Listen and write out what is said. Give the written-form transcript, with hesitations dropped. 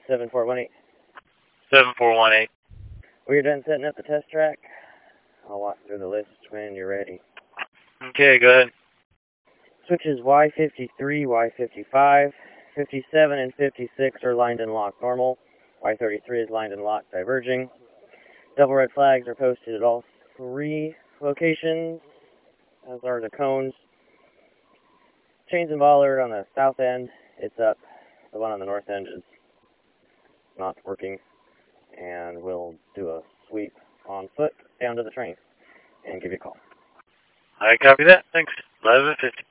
7418. 7418. We're done setting up the test track. I'll walk through the list when you're ready. Okay, go ahead. Switches Y53, Y55, 57 and 56 are lined and locked normal. Y33 is lined and locked diverging. Double red flags are posted at all 3 locations, as are the cones. Chains and bollard on the south end, it's up. The one on the north end is not working. And we'll do a sweep on foot down to the train and give you a call. I copy that. Thanks. 11:50.